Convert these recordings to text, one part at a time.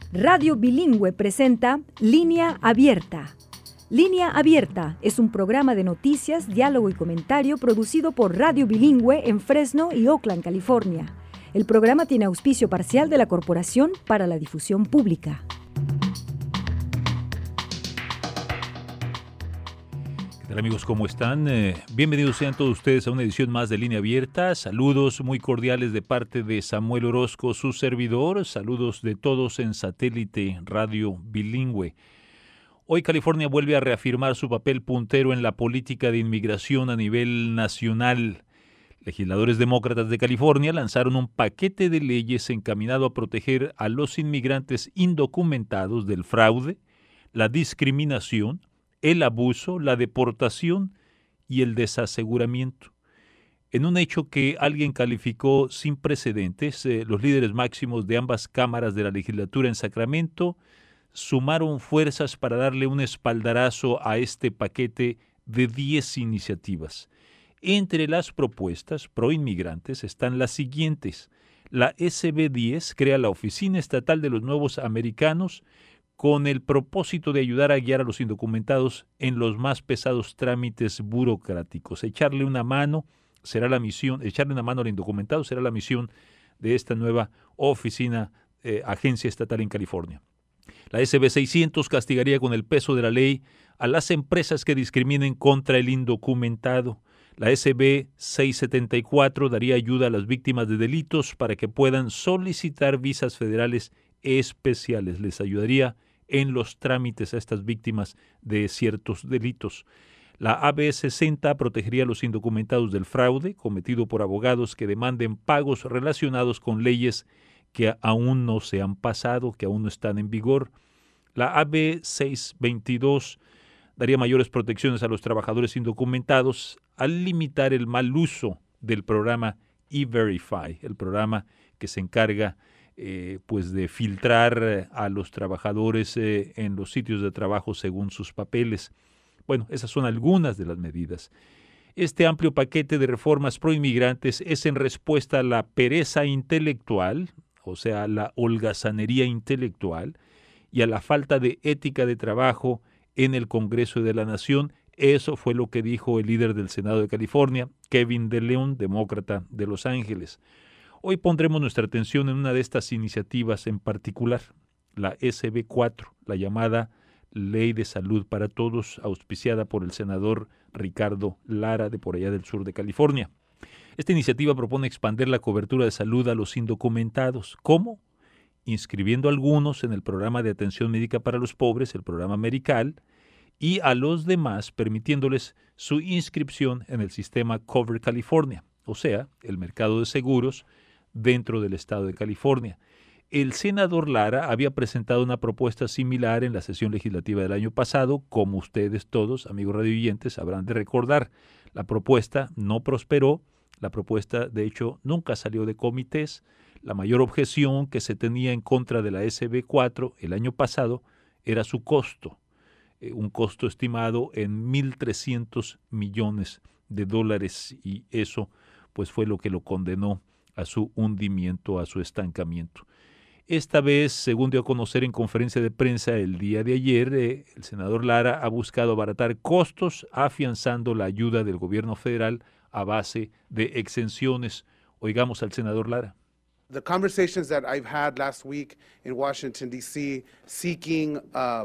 Radio Bilingüe presenta Línea Abierta. Línea Abierta es un programa de noticias, diálogo y comentario producido por Radio Bilingüe en Fresno y Oakland, California. El programa tiene auspicio parcial de la Corporación para la Difusión Pública. ¿Qué tal, amigos? ¿Cómo están? Bienvenidos sean todos ustedes a una edición más de Línea Abierta. Saludos muy cordiales de parte de Samuel Orozco, su servidor. Saludos de todos en Satélite Radio Bilingüe. Hoy California vuelve a reafirmar su papel puntero en la política de inmigración a nivel nacional. Legisladores demócratas de California lanzaron un paquete de leyes encaminado a proteger a los inmigrantes indocumentados del fraude, la discriminación, el abuso, la deportación y el desaseguramiento. En un hecho que alguien calificó sin precedentes, los líderes máximos de ambas cámaras de la legislatura en Sacramento sumaron fuerzas para darle un espaldarazo a este paquete de 10 iniciativas. Entre las propuestas pro-inmigrantes están las siguientes. La SB 10 crea la Oficina Estatal de los Nuevos Americanos con el propósito de ayudar a guiar a los indocumentados en los más pesados trámites burocráticos. Echarle una mano será la misión, echarle una mano al indocumentado será la misión de esta nueva oficina, agencia estatal en California. La SB 600 castigaría con el peso de la ley a las empresas que discriminen contra el indocumentado. La SB 674 daría ayuda a las víctimas de delitos para que puedan solicitar visas federales especiales. Les ayudaría en los trámites a estas víctimas de ciertos delitos. La AB 60 protegería a los indocumentados del fraude cometido por abogados que demanden pagos relacionados con leyes que aún no se han pasado, que aún no están en vigor. La AB 622 daría mayores protecciones a los trabajadores indocumentados al limitar el mal uso del programa E-Verify, el programa que se encarga de filtrar a los trabajadores en los sitios de trabajo según sus papeles. Bueno, esas son algunas de las medidas. Este amplio paquete de reformas pro-inmigrantes es en respuesta a la pereza intelectual, o sea, la holgazanería intelectual, y a la falta de ética de trabajo en el Congreso de la Nación. Eso fue lo que dijo el líder del Senado de California, Kevin De Leon, demócrata de Los Ángeles. Hoy pondremos nuestra atención en una de estas iniciativas en particular, la SB 4, la llamada Ley de Salud para Todos, auspiciada por el senador Ricardo Lara, de por allá del sur de California. Esta iniciativa propone expandir la cobertura de salud a los indocumentados. ¿Cómo? Inscribiendo a algunos en el programa de atención médica para los pobres, el programa Medi-Cal, y a los demás permitiéndoles su inscripción en el sistema Cover California, o sea, el mercado de seguros dentro del estado de California. El senador Lara había presentado una propuesta similar en la sesión legislativa del año pasado, como ustedes todos, amigos radioyentes, habrán de recordar. La propuesta no prosperó, la propuesta de hecho nunca salió de comités. La mayor objeción que se tenía en contra de la SB 4 el año pasado era su costo, un costo estimado en $1,300 millones, y eso pues fue lo que lo condenó a su hundimiento, a su estancamiento. Esta vez, según dio a conocer en conferencia de prensa el día de ayer, el senador Lara ha buscado abaratar costos afianzando la ayuda del gobierno federal a base de exenciones. Oigamos al senador Lara. The conversations that I've had last week in Washington, D.C., seeking a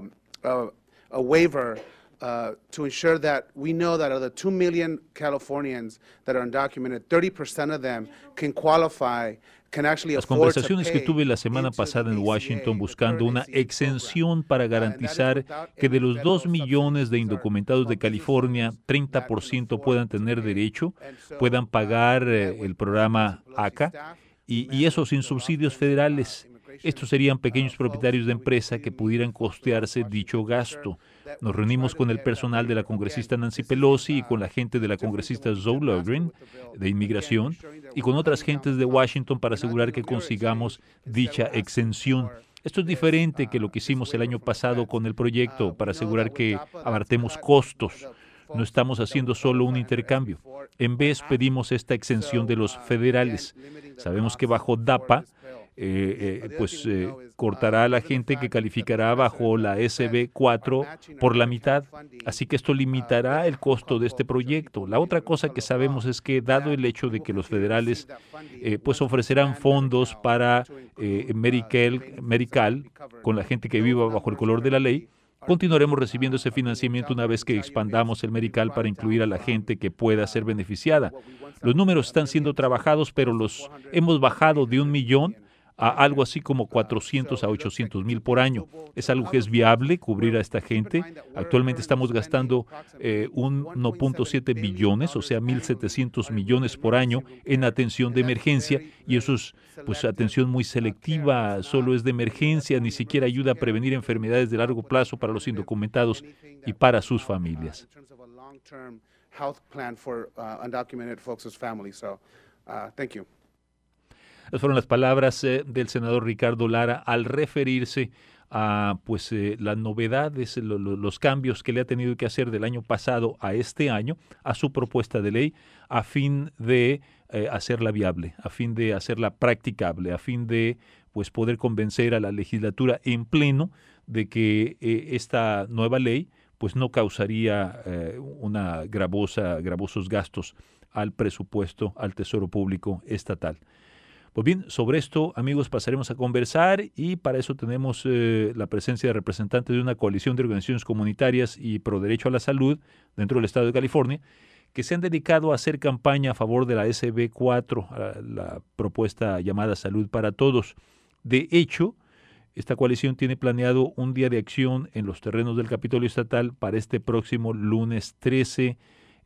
waiver to ensure that we know that of the 2 million Californians that are undocumented, 30% of them can qualify. Las conversaciones que tuve la semana pasada en Washington buscando una exención para garantizar que de los 2 millones de indocumentados de California, 30% puedan tener derecho, puedan pagar el programa ACA, y eso sin subsidios federales. Estos serían pequeños propietarios de empresa que pudieran costearse dicho gasto. Nos reunimos con el personal de la congresista Nancy Pelosi y con la gente de la congresista Zoe Lofgren de Inmigración y con otras gentes de Washington para asegurar que consigamos dicha exención. Esto es diferente que lo que hicimos el año pasado con el proyecto para asegurar que abartemos costos. No estamos haciendo solo un intercambio. En vez pedimos esta exención de los federales. Sabemos que bajo DAPA cortará a la gente que calificará bajo la SB4 por la mitad. Así que esto limitará el costo de este proyecto. La otra cosa que sabemos es que, dado el hecho de que los federales pues ofrecerán fondos para Medical con la gente que viva bajo el color de la ley, continuaremos recibiendo ese financiamiento una vez que expandamos el Medical para incluir a la gente que pueda ser beneficiada. Los números están siendo trabajados, pero los hemos bajado de 1 millón a algo así como 400 a 800 mil por año. Es algo que es viable cubrir a esta gente. Actualmente estamos gastando 1.7 billones, o sea, 1.700 millones por año en atención de emergencia, y eso es pues atención muy selectiva, solo es de emergencia, ni siquiera ayuda a prevenir enfermedades de largo plazo para los indocumentados y para sus familias. Esas fueron las palabras del senador Ricardo Lara al referirse a las novedades, los cambios que le ha tenido que hacer del año pasado a este año a su propuesta de ley a fin de hacerla viable, a fin de hacerla practicable, a fin de poder convencer a la legislatura en pleno de que esta nueva ley no causaría gravosos gastos al presupuesto, al Tesoro Público estatal. Pues bien, sobre esto, amigos, pasaremos a conversar, y para eso tenemos la presencia de representantes de una coalición de organizaciones comunitarias y pro derecho a la salud dentro del estado de California, que se han dedicado a hacer campaña a favor de la SB4, la propuesta llamada Salud para Todos. De hecho, esta coalición tiene planeado un día de acción en los terrenos del Capitolio Estatal para este próximo lunes 13,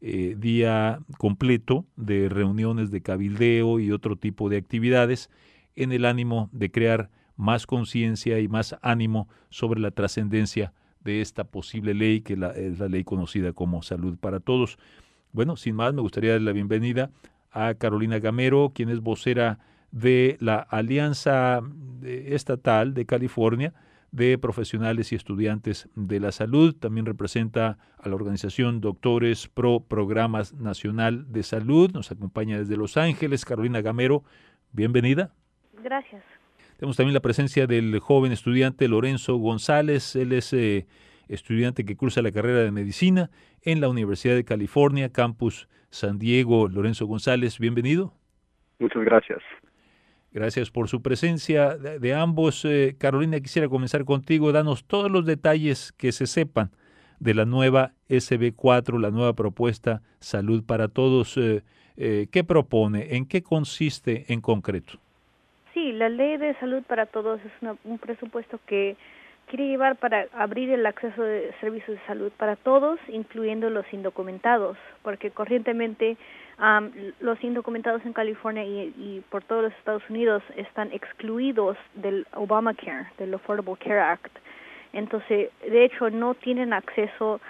día completo de reuniones de cabildeo y otro tipo de actividades en el ánimo de crear más conciencia y más ánimo sobre la trascendencia de esta posible ley, que es la ley conocida como Salud para Todos. Bueno, sin más, me gustaría dar la bienvenida a Carolina Gamero, quien es vocera de la Alianza Estatal de California de Profesionales y Estudiantes de la Salud. También representa a la organización Doctores Pro Programas Nacional de Salud. Nos acompaña desde Los Ángeles. Carolina Gamero, bienvenida. Gracias. Tenemos también la presencia del joven estudiante Lorenzo González. Él es estudiante que cursa la carrera de Medicina en la Universidad de California, Campus San Diego. Lorenzo González, bienvenido. Muchas gracias. Gracias por su presencia de ambos. Carolina, quisiera comenzar contigo. Danos todos los detalles que se sepan de la nueva SB4, la nueva propuesta Salud para Todos. ¿Qué propone? ¿En qué consiste en concreto? Sí, la Ley de Salud para Todos es un presupuesto que quiere llevar para abrir el acceso de servicios de salud para todos, incluyendo los indocumentados, porque corrientemente los indocumentados en California y por todos los Estados Unidos están excluidos del Obamacare, del Affordable Care Act. Entonces, de hecho, no tienen acceso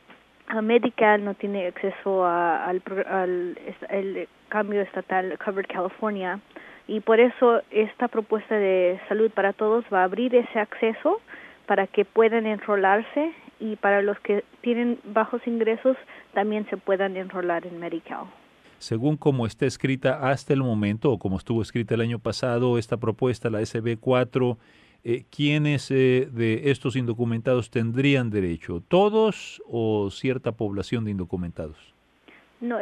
a Medical, no tienen acceso al cambio estatal Covered California, y por eso esta propuesta de Salud para Todos va a abrir ese acceso para que puedan enrolarse, y para los que tienen bajos ingresos también se puedan enrolar en Medical. Según como está escrita hasta el momento, o como estuvo escrita el año pasado, esta propuesta, la SB4, ¿quiénes de estos indocumentados tendrían derecho? ¿Todos o cierta población de indocumentados? No,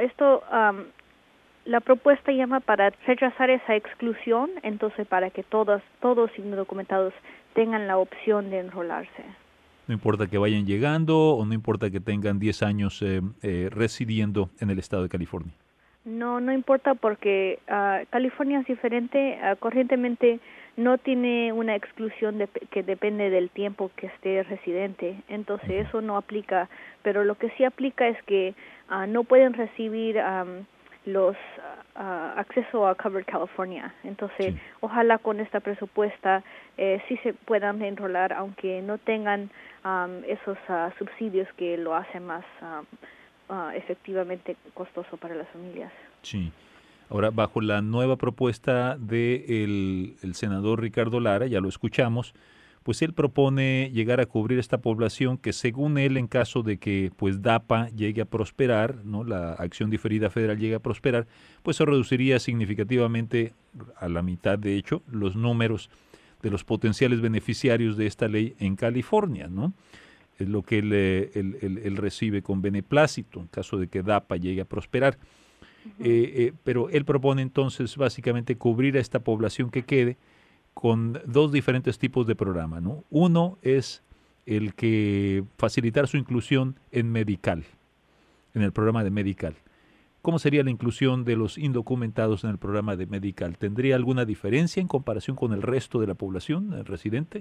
la propuesta llama para rechazar esa exclusión, entonces para que todos indocumentados tengan la opción de enrolarse. No importa que vayan llegando o no importa que tengan 10 años residiendo en el estado de California. No importa, porque California es diferente. Corrientemente no tiene una exclusión que depende del tiempo que esté residente, entonces eso no aplica, pero lo que sí aplica es que no pueden recibir los acceso a Covered California. Entonces, sí, ojalá con esta presupuesta sí se puedan enrolar, aunque no tengan esos subsidios que lo hacen más efectivamente costoso para las familias. Sí. Ahora, bajo la nueva propuesta del senador Ricardo Lara, ya lo escuchamos, pues él propone llegar a cubrir esta población que, según él, en caso de que pues DAPA llegue a prosperar, ¿no?, la acción diferida federal llegue a prosperar, pues eso reduciría significativamente, a la mitad de hecho, los números de los potenciales beneficiarios de esta ley en California, ¿no? Es lo que él recibe con beneplácito en caso de que DAPA llegue a prosperar. Pero él propone entonces básicamente cubrir a esta población que quede con dos diferentes tipos de programa, ¿no? Uno es el que facilitar su inclusión en Medical, en el programa de Medical. ¿Cómo sería la inclusión de los indocumentados en el programa de Medical? ¿Tendría alguna diferencia en comparación con el resto de la población residente?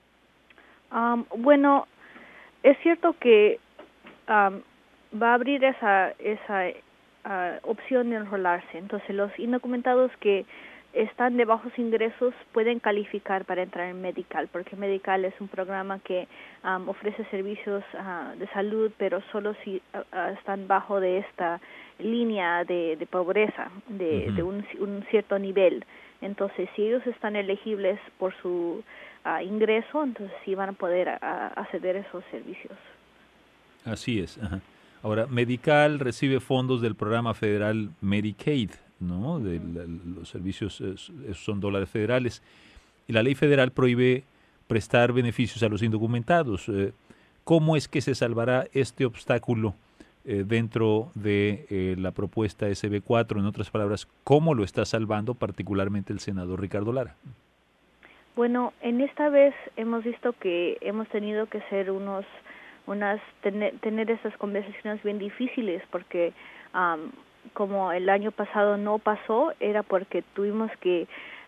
Bueno, es cierto que va a abrir esa opción de enrolarse. Entonces, los indocumentados que están de bajos ingresos pueden calificar para entrar en Medical, porque Medical es un programa que ofrece servicios de salud, pero solo si están bajo de esta línea de pobreza, de un cierto nivel. Entonces, si ellos están elegibles por su ingreso, entonces sí van a poder acceder a esos servicios. Así es. Ajá. Ahora, Medical recibe fondos del programa federal Medicaid, ¿no? Los servicios son dólares federales. Y la ley federal prohíbe prestar beneficios a los indocumentados. ¿Cómo es que se salvará este obstáculo dentro de la propuesta SB4? En otras palabras, ¿cómo lo está salvando particularmente el senador Ricardo Lara? Bueno, en esta vez hemos visto que hemos tenido que hacer tener esas conversaciones bien difíciles, porque como el año pasado no pasó, era porque tuvimos que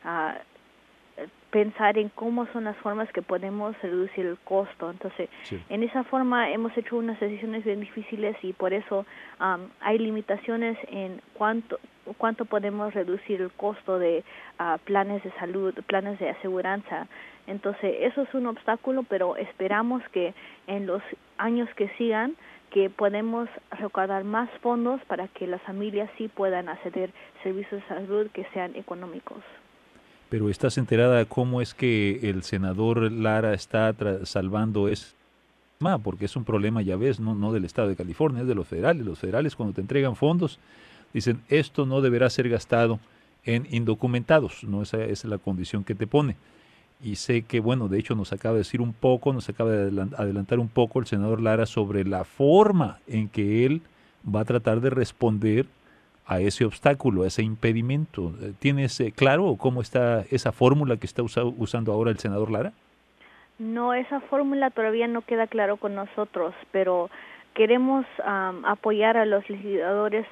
pensar en cómo son las formas que podemos reducir el costo. Entonces, en esa forma hemos hecho unas decisiones bien difíciles, y por eso hay limitaciones en cuánto podemos reducir el costo de planes de salud, planes de aseguranza. Entonces, eso es un obstáculo, pero esperamos que en los años que sigan, que podemos recaudar más fondos para que las familias sí puedan acceder a servicios de salud que sean económicos. Pero ¿estás enterada cómo es que el senador Lara está salvando eso? Porque es un problema, ya ves, no del Estado de California, es de los federales. Los federales, cuando te entregan fondos, dicen, esto no deberá ser gastado en indocumentados, ¿no? Esa es la condición que te pone. Y sé que, bueno, de hecho nos acaba de decir un poco, nos acaba de adelantar un poco el senador Lara sobre la forma en que él va a tratar de responder a ese obstáculo, a ese impedimento. ¿Tienes claro cómo está esa fórmula que está usando ahora el senador Lara? No, esa fórmula todavía no queda claro con nosotros, pero queremos apoyar a los legisladores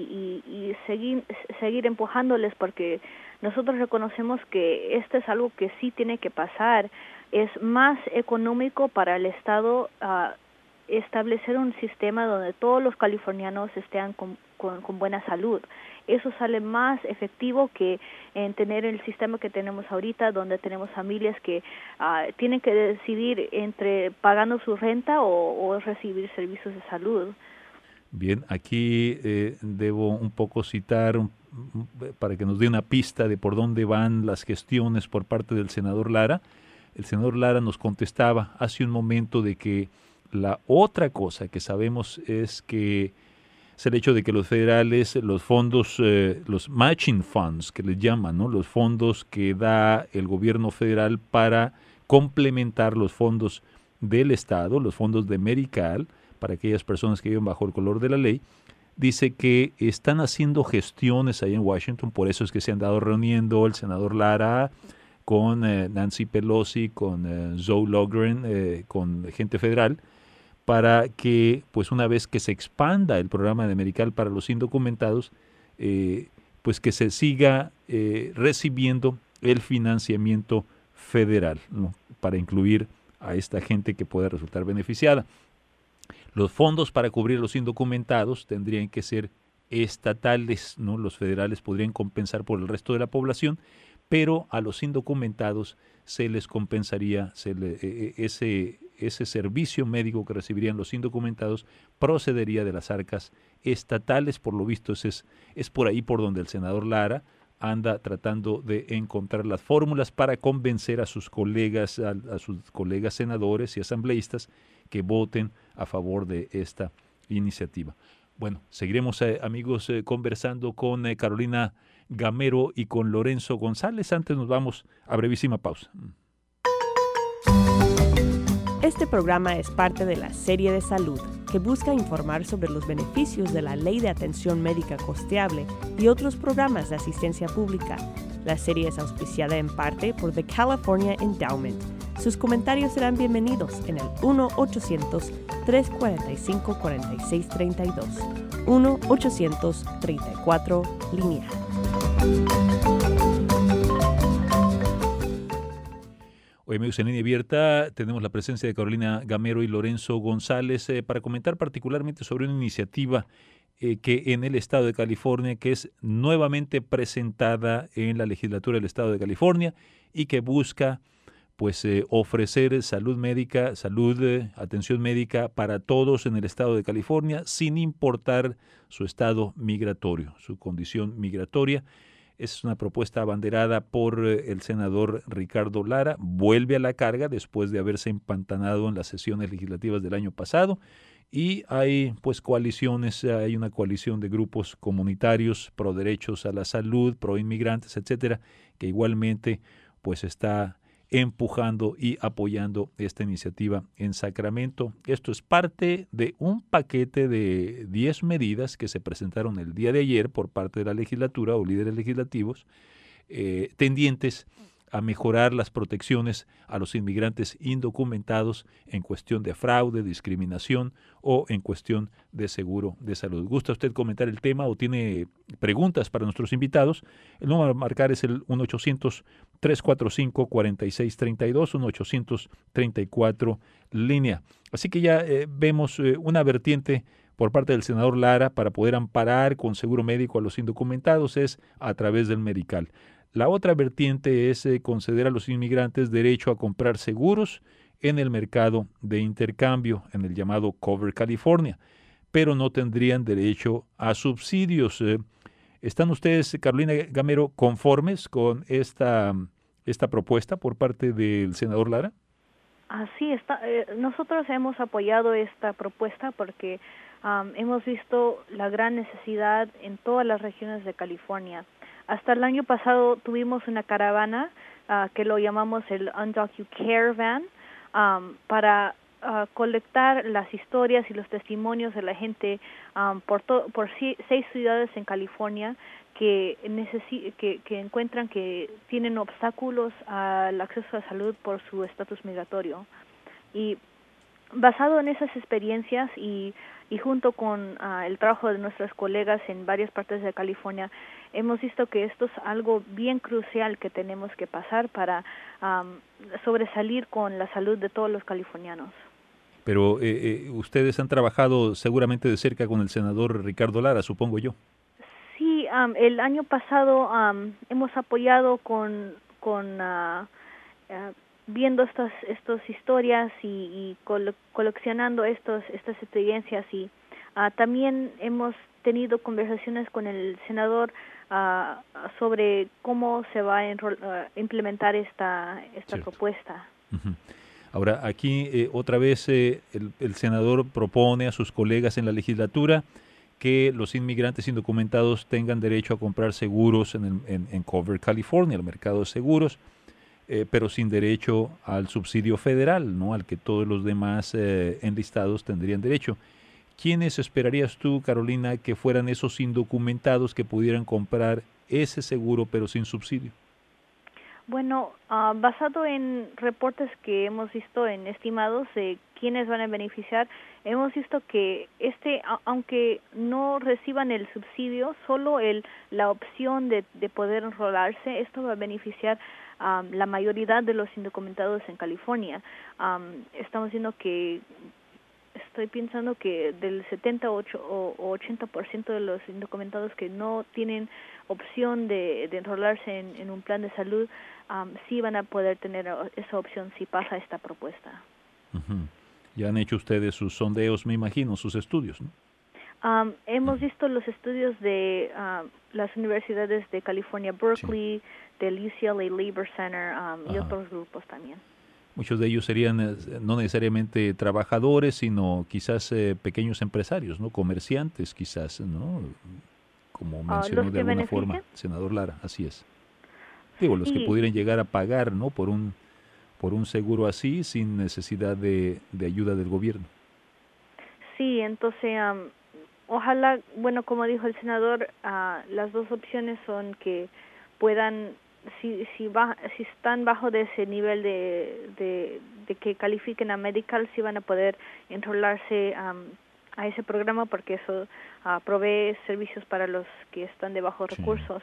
y seguir empujándoles, porque nosotros reconocemos que esto es algo que sí tiene que pasar. Es más económico para el Estado establecer un sistema donde todos los californianos estén con buena salud. Eso sale más efectivo que en tener el sistema que tenemos ahorita, donde tenemos familias que tienen que decidir entre pagando su renta o recibir servicios de salud. Bien, aquí debo un poco citar para que nos dé una pista de por dónde van las gestiones por parte del senador Lara. El senador Lara nos contestaba hace un momento de que la otra cosa que sabemos es el hecho de que los federales, los fondos, los matching funds que les llaman, ¿no?, los fondos que da el gobierno federal para complementar los fondos del Estado, los fondos de Medical, para aquellas personas que viven bajo el color de la ley, dice que están haciendo gestiones ahí en Washington, por eso es que se han dado reuniendo el senador Lara con Nancy Pelosi, con Zoe Lofgren, con gente federal, para que, pues una vez que se expanda el programa de Medical para los indocumentados, pues que se siga recibiendo el financiamiento federal, ¿no?, para incluir a esta gente que pueda resultar beneficiada. Los fondos para cubrir a los indocumentados tendrían que ser estatales, ¿no? Los federales podrían compensar por el resto de la población, pero a los indocumentados se les compensaría ese servicio médico que recibirían los indocumentados procedería de las arcas estatales. Por lo visto es por ahí por donde el senador Lara anda tratando de encontrar las fórmulas para convencer a sus colegas senadores y asambleístas que voten a favor de esta iniciativa. Bueno, seguiremos, amigos, conversando con Carolina Gamero y con Lorenzo González. Antes nos vamos a brevísima pausa. Este programa es parte de la serie de salud que busca informar sobre los beneficios de la Ley de Atención Médica Costeable y otros programas de asistencia pública. La serie es auspiciada en parte por The California Endowment. Sus comentarios serán bienvenidos en el 1-800-345-4632. 1-800-34-LÍNEA. Hoy, amigos, en Línea Abierta tenemos la presencia de Carolina Gamero y Lorenzo González para comentar particularmente sobre una iniciativa que en el Estado de California, que es nuevamente presentada en la legislatura del Estado de California y que busca ofrecer salud médica, atención médica para todos en el Estado de California, sin importar su estado migratorio, su condición migratoria. Es una propuesta abanderada por el senador Ricardo Lara. Vuelve a la carga después de haberse empantanado en las sesiones legislativas del año pasado. Y hay coaliciones, hay una coalición de grupos comunitarios pro derechos a la salud, pro inmigrantes, etcétera, que igualmente está empujando y apoyando esta iniciativa en Sacramento. Esto es parte de un paquete de 10 medidas que se presentaron el día de ayer por parte de la legislatura o líderes legislativos tendientes a mejorar las protecciones a los inmigrantes indocumentados en cuestión de fraude, discriminación o en cuestión de seguro de salud. ¿Gusta usted comentar el tema o tiene preguntas para nuestros invitados? El número a marcar es el 1-800-345-4632, 1-800-34-LÍNEA. Así que ya vemos una vertiente por parte del senador Lara para poder amparar con seguro médico a los indocumentados es a través del Medical. La otra vertiente es conceder a los inmigrantes derecho a comprar seguros en el mercado de intercambio, en el llamado Cover California, pero no tendrían derecho a subsidios. ¿Están ustedes, Carolina Gamero, conformes con esta propuesta por parte del senador Lara? Así está. Nosotros hemos apoyado esta propuesta porque hemos visto la gran necesidad en todas las regiones de California. Hasta el año pasado tuvimos una caravana que lo llamamos el Undocumented Van para colectar las historias y los testimonios de la gente por 6 ciudades en California que encuentran que tienen obstáculos al acceso a salud por su estatus migratorio. Y basado en esas experiencias y junto con el trabajo de nuestros colegas en varias partes de California, hemos visto que esto es algo bien crucial que tenemos que pasar para sobresalir con la salud de todos los californianos. Pero ustedes han trabajado seguramente de cerca con el senador Ricardo Lara, supongo yo. Sí, el año pasado hemos apoyado con viendo estas historias y coleccionando estas experiencias y también hemos tenido conversaciones con el senador sobre cómo se va a implementar esta propuesta. Uh-huh. Ahora, aquí otra vez el senador propone a sus colegas en la legislatura que los inmigrantes indocumentados tengan derecho a comprar seguros en Cover California, el mercado de seguros, pero sin derecho al subsidio federal, ¿no? Al que todos los demás enlistados tendrían derecho. ¿Quiénes esperarías tú, Carolina, que fueran esos indocumentados que pudieran comprar ese seguro pero sin subsidio? Bueno, basado en reportes que hemos visto en estimados de quiénes van a beneficiar, hemos visto que aunque no reciban el subsidio, solo la opción de poder enrolarse, esto va a beneficiar la mayoría de los indocumentados en California. Estamos viendo que estoy pensando que del 78 o 80% de los indocumentados que no tienen opción de enrolarse en un plan de salud, sí van a poder tener esa opción si pasa esta propuesta. Uh-huh. Ya han hecho ustedes sus sondeos, me imagino, sus estudios, ¿no? Hemos visto los estudios de las universidades de California, Berkeley, del UCLA Labor Center y otros grupos también. Muchos de ellos serían no necesariamente trabajadores, sino quizás pequeños empresarios, ¿no? Comerciantes quizás, ¿no? Como mencionó de alguna forma el senador Lara, así es. Digo, los que pudieran llegar a pagar, ¿no? por un seguro así, sin necesidad de ayuda del gobierno. Sí, entonces, ojalá, bueno, como dijo el senador, las dos opciones son que puedan, si están bajo de ese nivel de que califiquen a medical, si van a poder enrolarse a ese programa, porque eso provee servicios para los que están de bajos recursos.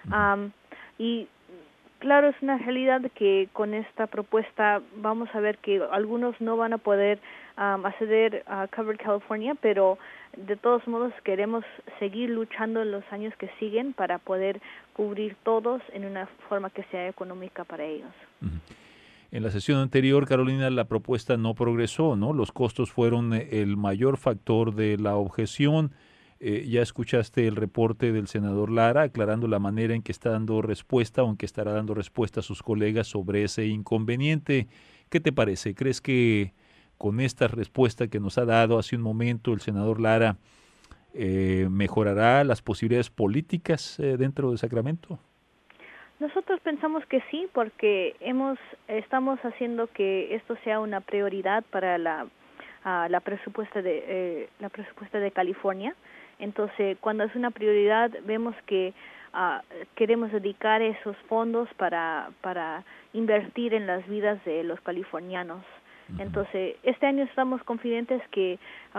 Y claro, es una realidad que con esta propuesta vamos a ver que algunos no van a poder acceder a Covered California, pero de todos modos queremos seguir luchando en los años que siguen para poder cubrir todos en una forma que sea económica para ellos. En la sesión anterior, Carolina, la propuesta no progresó, ¿no? Los costos fueron el mayor factor de la objeción. Ya escuchaste el reporte del senador Lara aclarando la manera en que está dando respuesta o en que estará dando respuesta a sus colegas sobre ese inconveniente. ¿Qué te parece? ¿Crees que con esta respuesta que nos ha dado hace un momento el senador Lara mejorará las posibilidades políticas dentro de Sacramento? Nosotros pensamos que sí, porque estamos haciendo que esto sea una prioridad para la presupuesta de California. Entonces, cuando es una prioridad, vemos que queremos dedicar esos fondos para invertir en las vidas de los californianos. Entonces, este año estamos confidentes que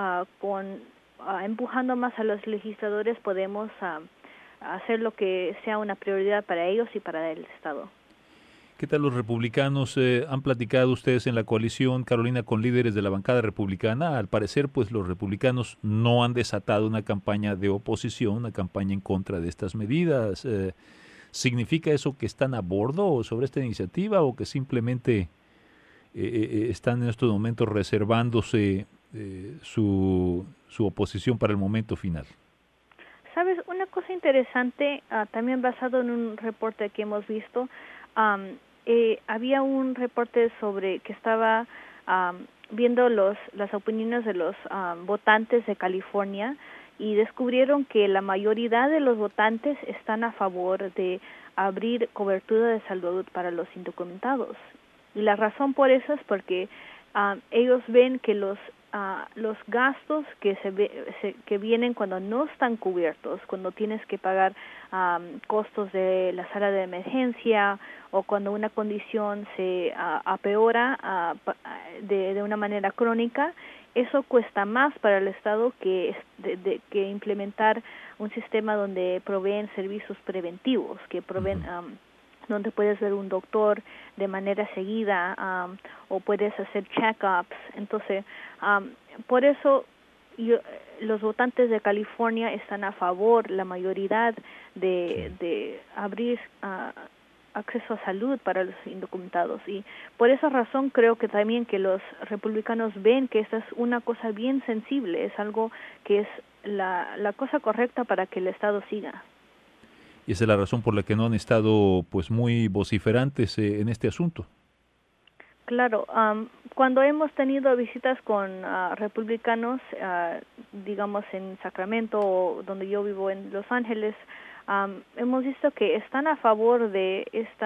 empujando más a los legisladores podemos hacer lo que sea una prioridad para ellos y para el Estado. ¿Qué tal los republicanos? ¿Han platicado ustedes en la coalición, Carolina, con líderes de la bancada republicana? Al parecer, pues los republicanos no han desatado una campaña de oposición, una campaña en contra de estas medidas. ¿Significa eso que están a bordo sobre esta iniciativa o que simplemente están en estos momentos reservándose su oposición para el momento final? Sabes, una cosa interesante, también basado en un reporte que hemos visto, había un reporte sobre que estaba viendo las opiniones de los votantes de California y descubrieron que la mayoría de los votantes están a favor de abrir cobertura de salud para los indocumentados. Y la razón por eso es porque ellos ven que los gastos que vienen cuando no están cubiertos, cuando tienes que pagar costos de la sala de emergencia o cuando una condición se apeora de una manera crónica, eso cuesta más para el Estado que implementar un sistema donde proveen servicios preventivos, que proveen donde puedes ver un doctor de manera seguida o puedes hacer check-ups. Entonces, por eso los votantes de California están a favor, la mayoría, de abrir acceso a salud para los indocumentados. Y por esa razón creo que también que los republicanos ven que esta es una cosa bien sensible, es algo que es la cosa correcta para que el Estado siga. Y esa es la razón por la que no han estado pues muy vociferantes en este asunto. Claro, cuando hemos tenido visitas con republicanos, digamos en Sacramento o donde yo vivo en Los Ángeles, hemos visto que están a favor de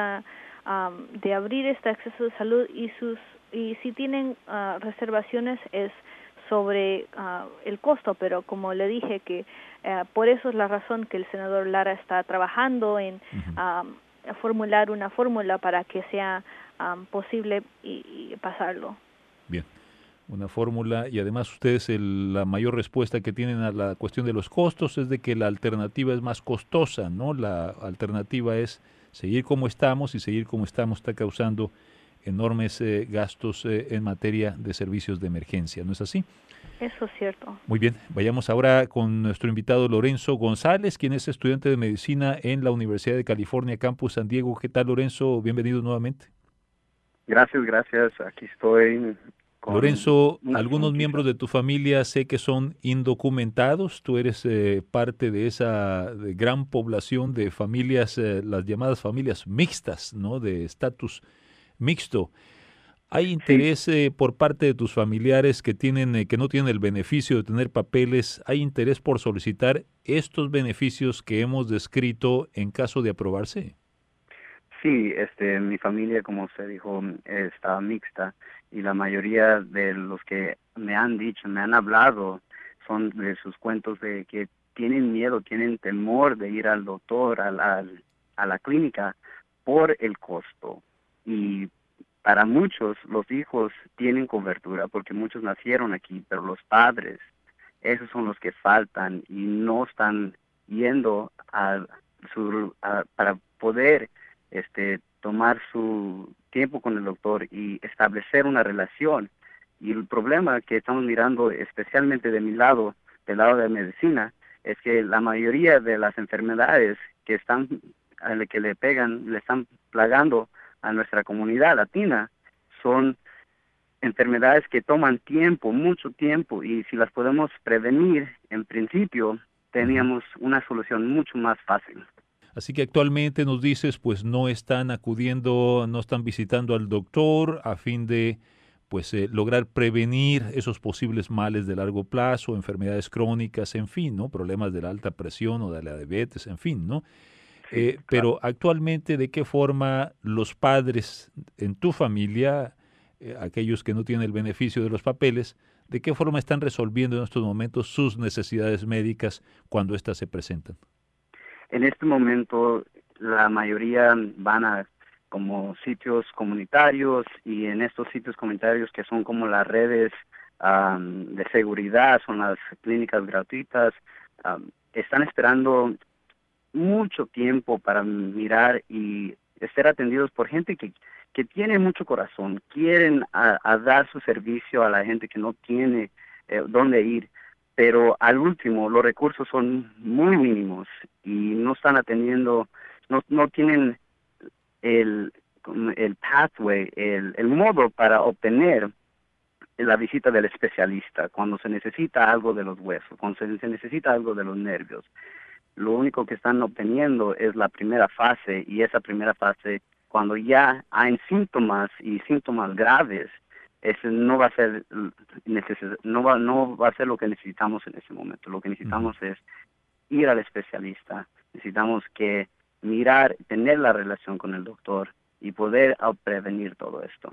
de abrir este acceso de salud y si tienen reservaciones es sobre el costo, pero como le dije que por eso es la razón que el senador Lara está trabajando en formular una fórmula para que sea posible y pasarlo. Bien, una fórmula y además ustedes la mayor respuesta que tienen a la cuestión de los costos es de que la alternativa es más costosa, ¿no? La alternativa es seguir como estamos y seguir como estamos está causando enormes gastos en materia de servicios de emergencia, ¿no es así? Eso es cierto. Muy bien, vayamos ahora con nuestro invitado Lorenzo González, quien es estudiante de medicina en la Universidad de California, Campus San Diego. ¿Qué tal, Lorenzo? Bienvenido nuevamente. Gracias. Aquí estoy Lorenzo, algunos miembros de tu familia sé que son indocumentados. Tú eres parte de esa gran población de familias, las llamadas familias mixtas, ¿no? De estatus mixto. ¿Hay interés por parte de tus familiares que que no tienen el beneficio de tener papeles? ¿Hay interés por solicitar estos beneficios que hemos descrito en caso de aprobarse? Sí, mi familia, como usted dijo, está mixta, y la mayoría de los que me han dicho, me han hablado, son de sus cuentos de que tienen miedo, tienen temor de ir al doctor, a la clínica, por el costo. Y para muchos, los hijos tienen cobertura porque muchos nacieron aquí, pero los padres, esos son los que faltan y no están yendo para poder tomar su tiempo con el doctor y establecer una relación. Y el problema que estamos mirando, especialmente de mi lado, del lado de medicina, es que la mayoría de las enfermedades que le están plagando a nuestra comunidad latina, son enfermedades que toman tiempo, mucho tiempo, y si las podemos prevenir, en principio, teníamos una solución mucho más fácil. Así que actualmente nos dices, pues no están acudiendo, no están visitando al doctor a fin de lograr prevenir esos posibles males de largo plazo, enfermedades crónicas, en fin, ¿no? Problemas de la alta presión o de la diabetes, en fin, ¿no? Sí, claro. Pero actualmente, ¿de qué forma los padres en tu familia, aquellos que no tienen el beneficio de los papeles, de qué forma están resolviendo en estos momentos sus necesidades médicas cuando éstas se presentan? En este momento, la mayoría van a como sitios comunitarios, y en estos sitios comunitarios, que son como las redes de seguridad, son las clínicas gratuitas, están esperando mucho tiempo para mirar y ser atendidos por gente que tiene mucho corazón, quieren a dar su servicio a la gente que no tiene dónde ir, pero al último los recursos son muy mínimos y no están atendiendo, no tienen el pathway, el modo para obtener la visita del especialista cuando se necesita algo de los huesos, cuando se necesita algo de los nervios. Lo único que están obteniendo es la primera fase, y esa primera fase, cuando ya hay síntomas y síntomas graves, no va a ser no va a ser lo que necesitamos en ese momento. Lo que necesitamos es ir al especialista, necesitamos que mirar, tener la relación con el doctor y poder prevenir todo esto.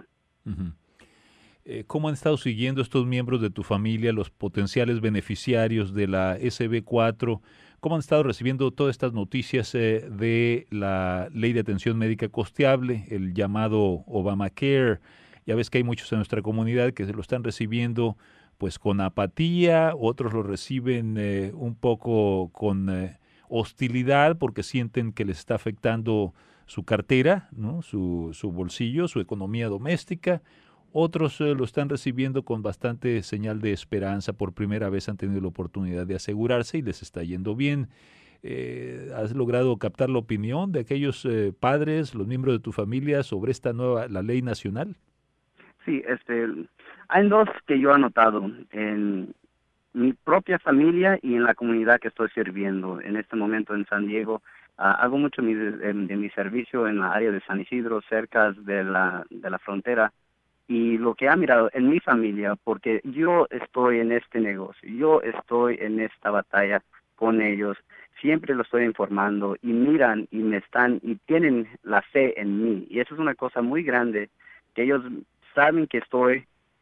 ¿Cómo han estado siguiendo estos miembros de tu familia, los potenciales beneficiarios de la SB4? ¿Cómo han estado recibiendo todas estas noticias de la Ley de Atención Médica Costeable, el llamado Obamacare? Ya ves que hay muchos en nuestra comunidad que se lo están recibiendo pues con apatía, otros lo reciben un poco con hostilidad porque sienten que les está afectando su cartera, ¿no? Su bolsillo, su economía doméstica. Otros lo están recibiendo con bastante señal de esperanza. Por primera vez han tenido la oportunidad de asegurarse y les está yendo bien. ¿Has logrado captar la opinión de aquellos padres, los miembros de tu familia, sobre esta la ley nacional? Sí, hay dos que yo he notado en mi propia familia y en la comunidad que estoy sirviendo. En este momento en San Diego, hago mucho de mi servicio en la área de San Isidro, cerca de la frontera. Y lo que he mirado en mi familia, porque yo estoy en este negocio, yo estoy en esta batalla con ellos, siempre lo estoy informando y miran y tienen la fe en mí. Y eso es una cosa muy grande, que ellos saben que estoy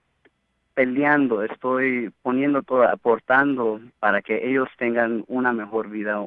peleando, estoy poniendo todo, aportando para que ellos tengan una mejor vida.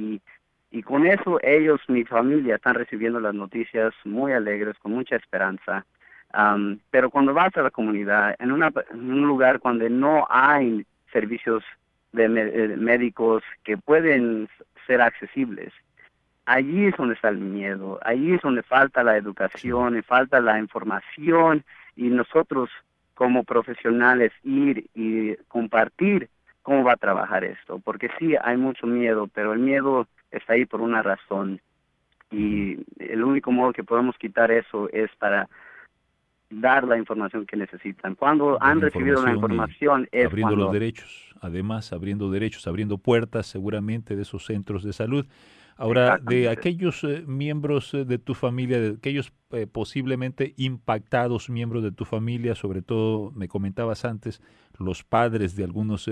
Y con eso ellos, mi familia, están recibiendo las noticias muy alegres, con mucha esperanza. Pero cuando vas a la comunidad, en un lugar donde no hay servicios de médicos que pueden ser accesibles, allí es donde está el miedo, allí es donde falta la educación, y falta la información, y nosotros como profesionales ir y compartir cómo va a trabajar esto, porque sí hay mucho miedo, pero el miedo está ahí por una razón, y el único modo que podemos quitar eso es para dar la información que necesitan. Cuando han recibido la información es abriendo cuando... los derechos, además abriendo derechos, abriendo puertas seguramente de esos centros de salud. Ahora, de aquellos miembros de tu familia, de aquellos posiblemente impactados miembros de tu familia, sobre todo me comentabas antes, los padres de algunos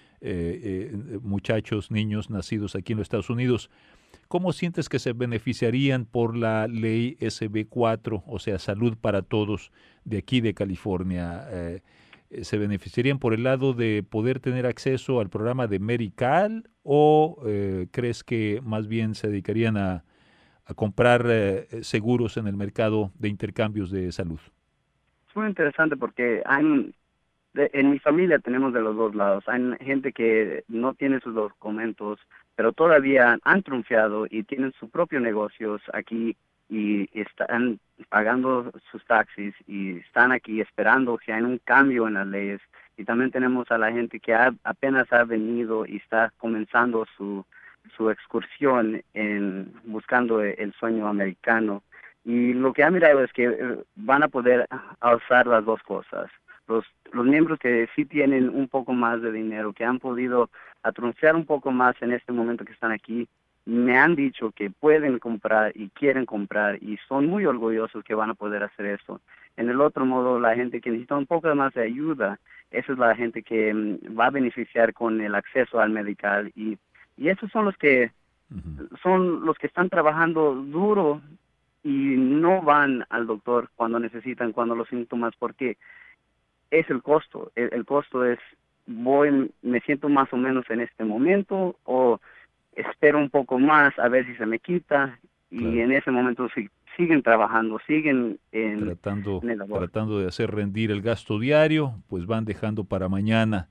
muchachos, niños nacidos aquí en los Estados Unidos, ¿cómo sientes que se beneficiarían por la ley SB4, o sea, Salud para Todos, de aquí de California? ¿Se beneficiarían por el lado de poder tener acceso al programa de Medical o crees que más bien se dedicarían a comprar seguros en el mercado de intercambios de salud? Es muy interesante porque en mi familia tenemos de los dos lados. Hay gente que no tiene sus documentos, pero todavía han triunfado y tienen sus propios negocios aquí y están pagando sus taxis y están aquí esperando que haya un cambio en las leyes. Y también tenemos a la gente que apenas ha venido y está comenzando su excursión buscando el sueño americano. Y lo que ha mirado es que van a poder alzar las dos cosas. Los miembros que sí tienen un poco más de dinero, que han podido anunciar un poco más en este momento que están aquí, me han dicho que pueden comprar y quieren comprar y son muy orgullosos que van a poder hacer eso. En el otro modo, la gente que necesita un poco más de ayuda, esa es la gente que va a beneficiar con el acceso al medical y esos son los que son los que están trabajando duro y no van al doctor cuando necesitan, cuando los síntomas, porque es el costo. El costo es, me siento más o menos en este momento o espero un poco más a ver si se me quita y claro, en ese momento siguen trabajando, siguen tratando de hacer rendir el gasto diario, pues van dejando para mañana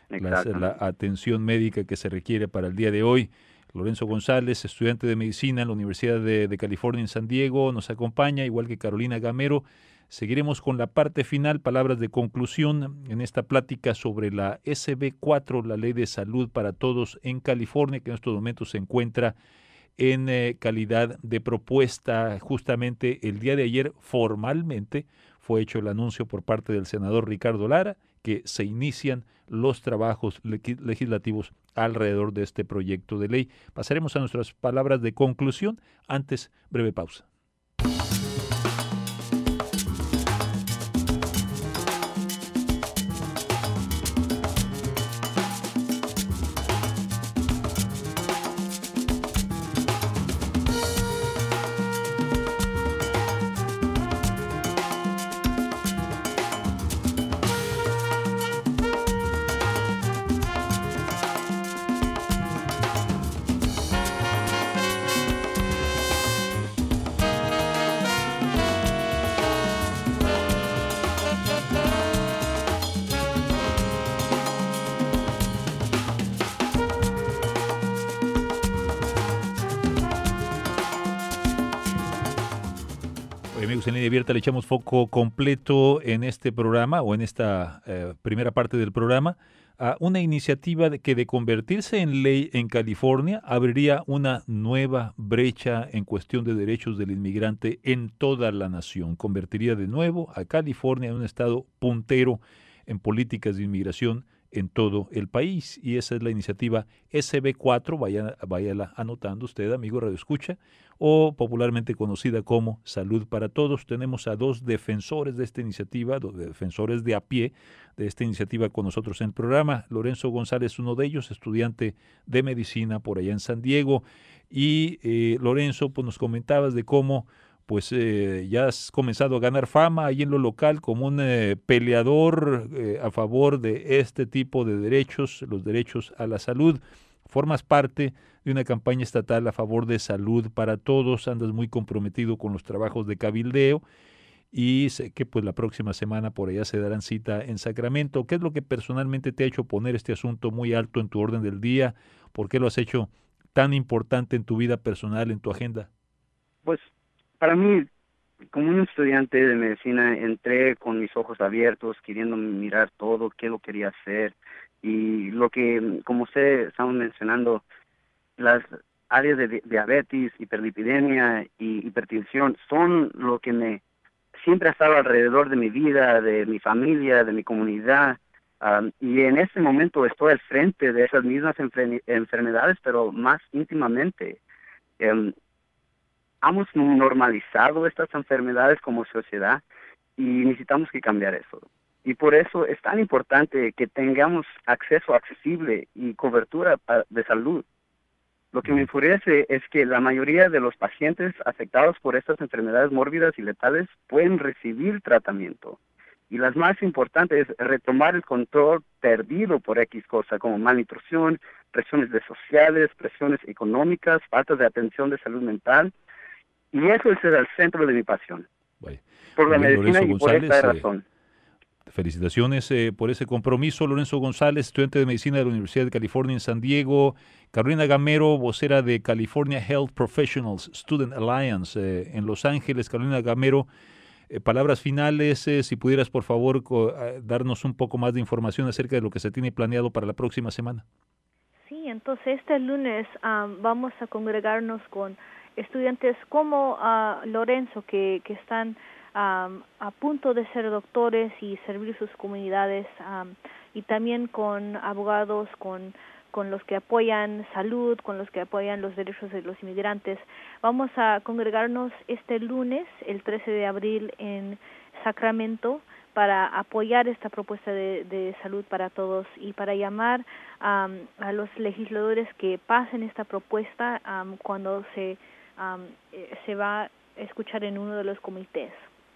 la atención médica que se requiere para el día de hoy. Lorenzo González, estudiante de medicina en la Universidad de California en San Diego, nos acompaña, igual que Carolina Gamero. Seguiremos con la parte final, palabras de conclusión en esta plática sobre la SB4, la Ley de Salud para Todos en California, que en estos momentos se encuentra en calidad de propuesta. Justamente el día de ayer formalmente fue hecho el anuncio por parte del senador Ricardo Lara que se inician los trabajos legislativos alrededor de este proyecto de ley. Pasaremos a nuestras palabras de conclusión. Antes, breve pausa. Amigos, en Línea Abierta le echamos foco completo en este programa o en esta primera parte del programa a una iniciativa que de convertirse en ley en California abriría una nueva brecha en cuestión de derechos del inmigrante en toda la nación. Convertiría de nuevo a California en un estado puntero en políticas de inmigración en todo el país. Y esa es la iniciativa SB4, váyala anotando usted, amigo Radio Escucha, o popularmente conocida como Salud para Todos. Tenemos a dos defensores de esta iniciativa, dos defensores de a pie de esta iniciativa con nosotros en el programa. Lorenzo González, uno de ellos, estudiante de medicina por allá en San Diego. Y Lorenzo, pues nos comentabas de cómo pues ya has comenzado a ganar fama ahí en lo local como un peleador a favor de este tipo de derechos, los derechos a la salud. Formas parte de una campaña estatal a favor de salud para todos, andas muy comprometido con los trabajos de cabildeo y sé que pues la próxima semana por allá se darán cita en Sacramento. ¿Qué es lo que personalmente te ha hecho poner este asunto muy alto en tu orden del día? ¿Por qué lo has hecho tan importante en tu vida personal, en tu agenda? Pues para mí, como un estudiante de medicina, entré con mis ojos abiertos, queriendo mirar todo, qué lo quería hacer. Y lo que, como usted estaba mencionando, las áreas de diabetes, hiperlipidemia y hipertensión son lo que me siempre ha estado alrededor de mi vida, de mi familia, de mi comunidad. Y en este momento estoy al frente de esas mismas enfermedades, pero más íntimamente. Hemos normalizado estas enfermedades como sociedad y necesitamos que cambiar eso. Y por eso es tan importante que tengamos acceso accesible y cobertura de salud. Lo que me enfurece es que la mayoría de los pacientes afectados por estas enfermedades mórbidas y letales pueden recibir tratamiento. Y las más importantes es retomar el control perdido por X cosa, como malnutrición, presiones sociales, presiones económicas, falta de atención de salud mental. Y eso es el centro de mi pasión. Vaya. Por la medicina Lorenzo y González, por esta razón. Felicitaciones por ese compromiso. Lorenzo González, estudiante de medicina de la Universidad de California en San Diego. Carolina Gamero, vocera de California Health Professionals Student Alliance en Los Ángeles. Carolina Gamero, palabras finales, si pudieras por favor darnos un poco más de información acerca de lo que se tiene planeado para la próxima semana. Sí, entonces este lunes vamos a congregarnos con estudiantes como Lorenzo que están a punto de ser doctores y servir sus comunidades, y también con abogados, con los que apoyan salud, con los que apoyan los derechos de los inmigrantes. Vamos a congregarnos este lunes, el 13 de abril, en Sacramento, para apoyar esta propuesta de salud para todos y para llamar a los legisladores que pasen esta propuesta cuando se va a escuchar en uno de los comités.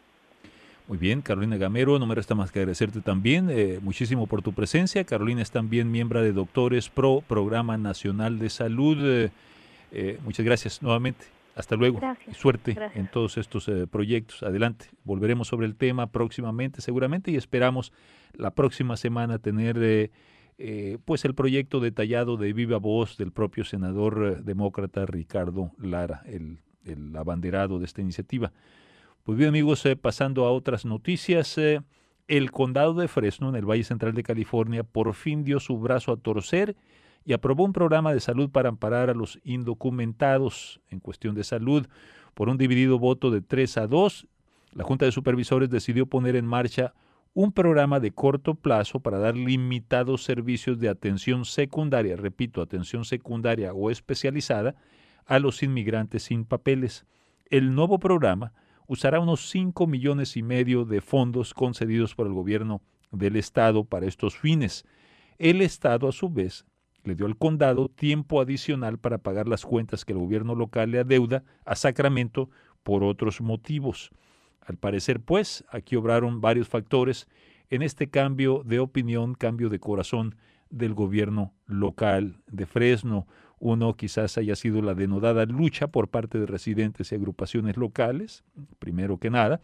Muy bien, Carolina Gamero, no me resta más que agradecerte también muchísimo por tu presencia. Carolina es también miembro de Doctores Pro, Programa Nacional de Salud. Muchas gracias nuevamente. Hasta luego. Gracias. Y suerte Gracias. en todos estos proyectos. Adelante. Volveremos sobre el tema próximamente, seguramente, y esperamos la próxima semana tener pues el proyecto detallado de viva voz del propio senador demócrata Ricardo Lara, el abanderado de esta iniciativa. Pues bien, amigos, pasando a otras noticias, el condado de Fresno, en el Valle Central de California, por fin dio su brazo a torcer y aprobó un programa de salud para amparar a los indocumentados en cuestión de salud. Por un dividido voto de 3-2, la Junta de Supervisores decidió poner en marcha un programa de corto plazo para dar limitados servicios de atención secundaria, repito, atención secundaria o especializada, a los inmigrantes sin papeles. El nuevo programa usará unos 5,5 millones de fondos concedidos por el gobierno del estado para estos fines. El estado, a su vez, le dio al condado tiempo adicional para pagar las cuentas que el gobierno local le adeuda a Sacramento por otros motivos. Al parecer, pues, aquí obraron varios factores en este cambio de opinión, cambio de corazón del gobierno local de Fresno. Uno quizás haya sido la denodada lucha por parte de residentes y agrupaciones locales, primero que nada.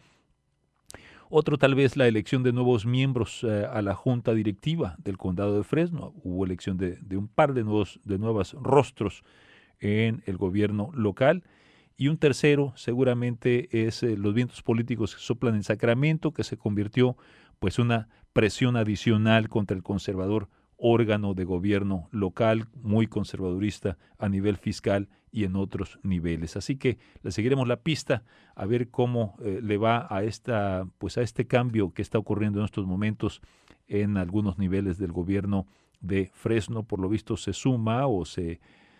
Otro tal vez la elección de nuevos miembros a la junta directiva del condado de Fresno. Hubo elección de un par de nuevos rostros en el gobierno local. Y un tercero seguramente es los vientos políticos que soplan en Sacramento, que se convirtió pues una presión adicional contra el conservador órgano de gobierno local, muy conservadorista a nivel fiscal y en otros niveles. Así que le seguiremos la pista a ver cómo le va a este cambio que está ocurriendo en estos momentos en algunos niveles del gobierno de Fresno. Por lo visto se suma o se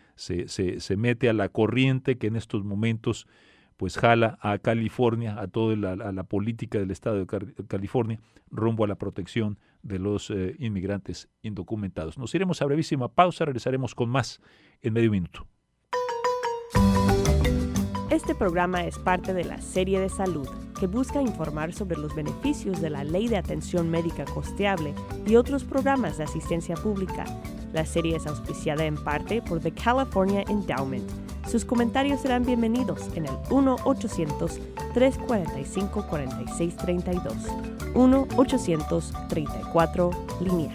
mete a la corriente que en estos momentos pues jala a California, a toda la política del estado de California, rumbo a la protección de los inmigrantes indocumentados. Nos iremos a brevísima pausa, regresaremos con más en medio minuto. Este programa es parte de la serie de salud que busca informar sobre los beneficios de la Ley de Atención Médica Costeable y otros programas de asistencia pública. La serie es auspiciada en parte por The California Endowment. Sus comentarios serán bienvenidos en el 1-800-345-4632. 1-800-34-LÍNEA.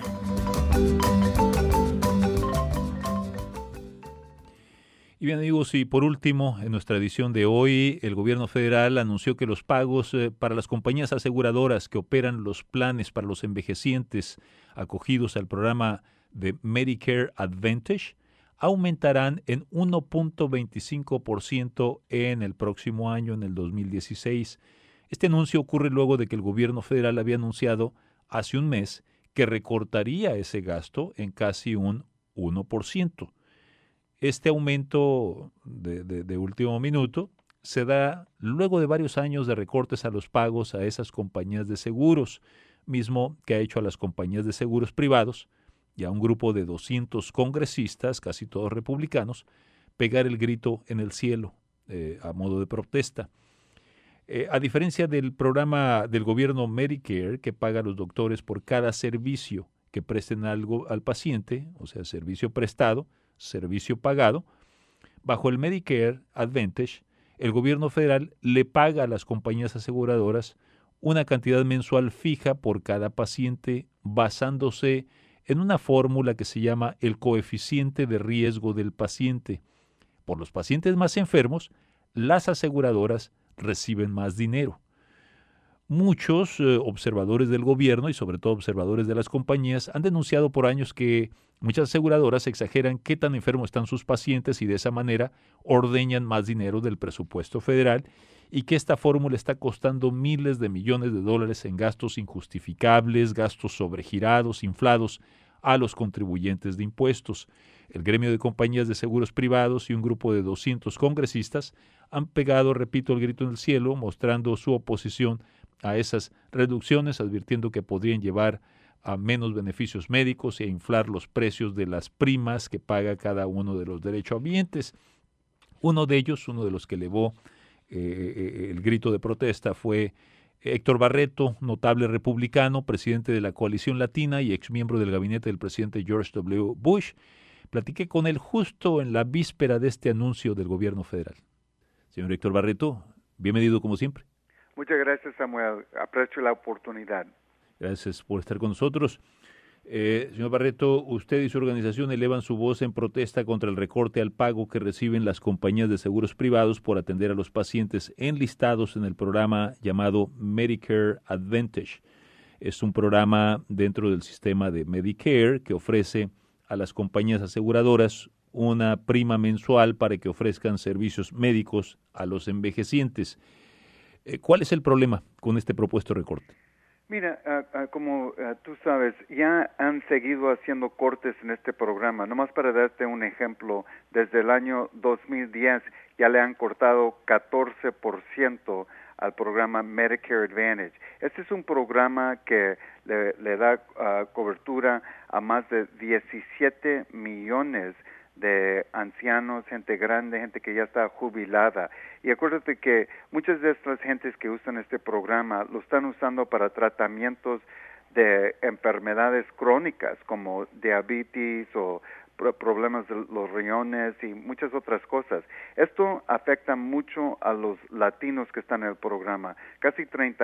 Y bien, amigos, y por último, en nuestra edición de hoy, el gobierno federal anunció que los pagos para las compañías aseguradoras que operan los planes para los envejecientes acogidos al programa de Medicare Advantage aumentarán en 1.25% en el próximo año, en el 2016. Este anuncio ocurre luego de que el gobierno federal había anunciado hace un mes que recortaría ese gasto en casi un 1%. Este aumento de último minuto se da luego de varios años de recortes a los pagos a esas compañías de seguros, mismo que ha hecho a las compañías de seguros privados y a un grupo de 200 congresistas, casi todos republicanos, pegar el grito en el cielo a modo de protesta. A diferencia del programa del gobierno Medicare, que paga a los doctores por cada servicio que presten algo al paciente, o sea, servicio prestado, servicio pagado, bajo el Medicare Advantage, el gobierno federal le paga a las compañías aseguradoras una cantidad mensual fija por cada paciente basándose en una fórmula que se llama el coeficiente de riesgo del paciente. Por los pacientes más enfermos, las aseguradoras reciben más dinero. Muchos observadores del gobierno y sobre todo observadores de las compañías han denunciado por años que muchas aseguradoras exageran qué tan enfermos están sus pacientes y de esa manera ordeñan más dinero del presupuesto federal y que esta fórmula está costando miles de millones de dólares en gastos injustificables, gastos sobregirados, inflados a los contribuyentes de impuestos. El gremio de compañías de seguros privados y un grupo de 200 congresistas han pegado, repito, el grito en el cielo, mostrando su oposición a esas reducciones, advirtiendo que podrían llevar a menos beneficios médicos e inflar los precios de las primas que paga cada uno de los derechohabientes. Uno de ellos, uno de los que elevó el grito de protesta fue Héctor Barreto, notable republicano, presidente de la Coalición Latina y exmiembro del gabinete del presidente George W. Bush. Platiqué con él justo en la víspera de este anuncio del gobierno federal. Señor Héctor Barreto, bienvenido como siempre. Muchas gracias, Samuel. Aprecio la oportunidad. Gracias por estar con nosotros. Señor Barreto, usted y su organización elevan su voz en protesta contra el recorte al pago que reciben las compañías de seguros privados por atender a los pacientes enlistados en el programa llamado Medicare Advantage. Es un programa dentro del sistema de Medicare que ofrece a las compañías aseguradoras una prima mensual para que ofrezcan servicios médicos a los envejecientes. ¿Cuál es el problema con este propuesto recorte? Mira, como tú sabes, ya han seguido haciendo cortes en este programa. Nomás para darte un ejemplo, desde el año 2010 ya le han cortado 14% al programa Medicare Advantage. Este es un programa que le da cobertura a más de 17 millones de ancianos, gente grande, gente que ya está jubilada. Y acuérdate que muchas de estas gentes que usan este programa lo están usando para tratamientos de enfermedades crónicas como diabetes o problemas de los riñones y muchas otras cosas. Esto afecta mucho a los latinos que están en el programa. Casi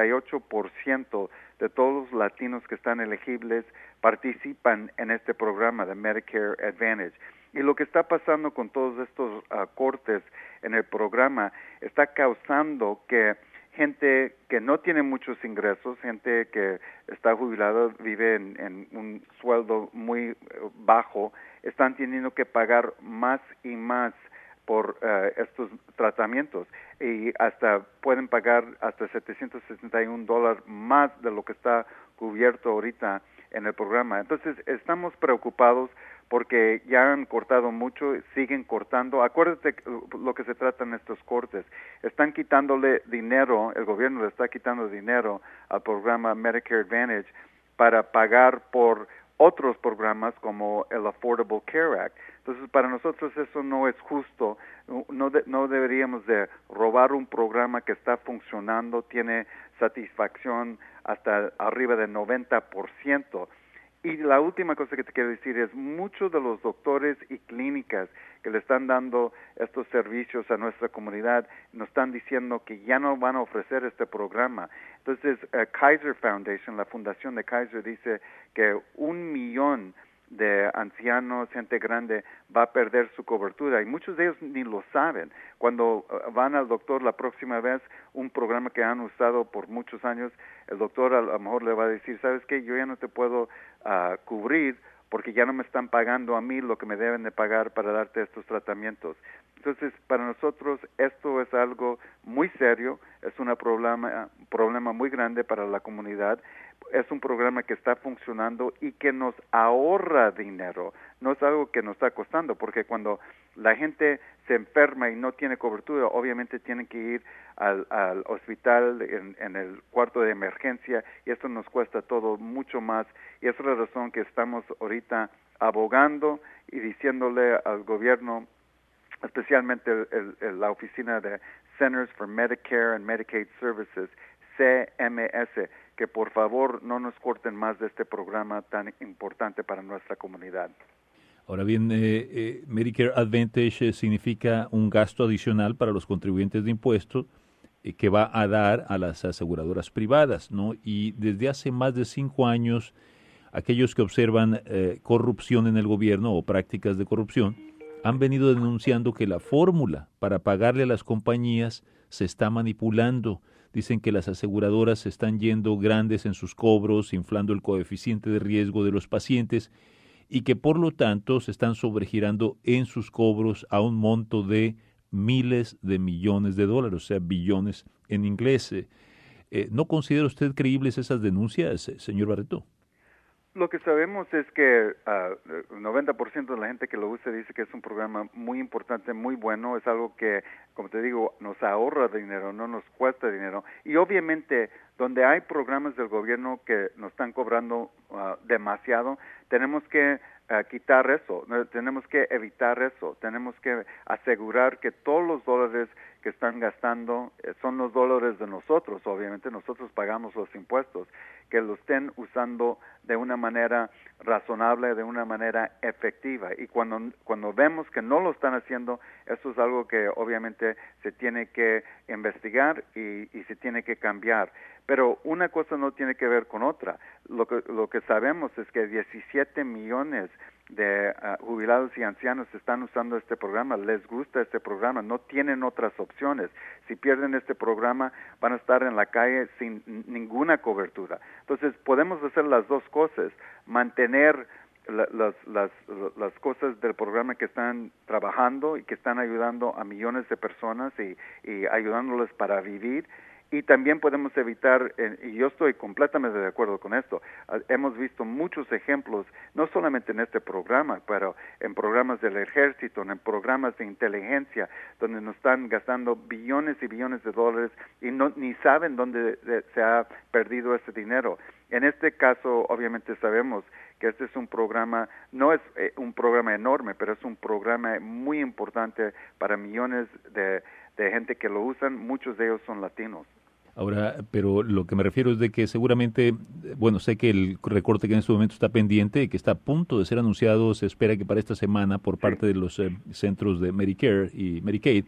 38% de todos los latinos que están elegibles participan en este programa de Medicare Advantage. Y lo que está pasando con todos estos cortes en el programa está causando que gente que no tiene muchos ingresos, gente que está jubilada, vive en un sueldo muy bajo, están teniendo que pagar más y más por estos tratamientos y hasta pueden pagar hasta $761 más de lo que está cubierto ahorita en el programa. Entonces, estamos preocupados porque ya han cortado mucho, siguen cortando. Acuérdate lo que se trata en estos cortes. Están quitándole dinero, el gobierno le está quitando dinero al programa Medicare Advantage para pagar por otros programas como el Affordable Care Act. Entonces, para nosotros eso no es justo. No deberíamos de robar un programa que está funcionando, tiene satisfacción hasta arriba de 90%. Y la última cosa que te quiero decir es muchos de los doctores y clínicas que le están dando estos servicios a nuestra comunidad nos están diciendo que ya no van a ofrecer este programa. Entonces, Kaiser Foundation, la fundación de Kaiser, dice que 1 millón de ancianos, gente grande, va a perder su cobertura y muchos de ellos ni lo saben. Cuando van al doctor la próxima vez, un programa que han usado por muchos años, el doctor a lo mejor le va a decir, ¿sabes qué? Yo ya no te puedo cubrir porque ya no me están pagando a mí lo que me deben de pagar para darte estos tratamientos. Entonces, para nosotros esto es algo muy serio, es un problema muy grande para la comunidad. Es un programa que está funcionando y que nos ahorra dinero. No es algo que nos está costando, porque cuando la gente se enferma y no tiene cobertura, obviamente tienen que ir al hospital en el cuarto de emergencia, y esto nos cuesta todo mucho más, y esa es la razón que estamos ahorita abogando y diciéndole al gobierno, especialmente la oficina de Centers for Medicare and Medicaid Services, CMS, que por favor no nos corten más de este programa tan importante para nuestra comunidad. Ahora bien, Medicare Advantage significa un gasto adicional para los contribuyentes de impuestos que va a dar a las aseguradoras privadas, ¿no? Y desde hace más de 5 años, aquellos que observan corrupción en el gobierno o prácticas de corrupción han venido denunciando que la fórmula para pagarle a las compañías se está manipulando. Dicen que las aseguradoras están yendo grandes en sus cobros, inflando el coeficiente de riesgo de los pacientes y que por lo tanto se están sobregirando en sus cobros a un monto de miles de millones de dólares, o sea, billones en inglés. ¿No considera usted creíbles esas denuncias, señor Barreto? Lo que sabemos es que el 90% de la gente que lo usa dice que es un programa muy importante, muy bueno, es algo que, como te digo, nos ahorra dinero, no nos cuesta dinero, y obviamente donde hay programas del gobierno que nos están cobrando demasiado, tenemos que quitar eso, tenemos que evitar eso, tenemos que asegurar que todos los dólares que están gastando son los dólares de nosotros, obviamente nosotros pagamos los impuestos, que lo estén usando de una manera razonable, de una manera efectiva, y cuando vemos que no lo están haciendo, eso es algo que obviamente se tiene que investigar y se tiene que cambiar. Pero una cosa no tiene que ver con otra. Lo que sabemos es que 17 millones de jubilados y ancianos están usando este programa, les gusta este programa, no tienen otras opciones. Si pierden este programa, van a estar en la calle sin ninguna cobertura. Entonces, podemos hacer las dos cosas, mantener las cosas del programa que están trabajando y que están ayudando a millones de personas y ayudándoles para vivir. Y también podemos evitar, y yo estoy completamente de acuerdo con esto, hemos visto muchos ejemplos, no solamente en este programa, pero en programas del ejército, en programas de inteligencia, donde nos están gastando billones y billones de dólares y ni saben dónde se ha perdido ese dinero. En este caso, obviamente sabemos que este es un programa, no es un programa enorme, pero es un programa muy importante para millones de gente que lo usan, muchos de ellos son latinos. Ahora, pero lo que me refiero es de que seguramente, bueno, sé que el recorte que en este momento está pendiente, que está a punto de ser anunciado, se espera que para esta semana por parte de los centros de Medicare y Medicaid,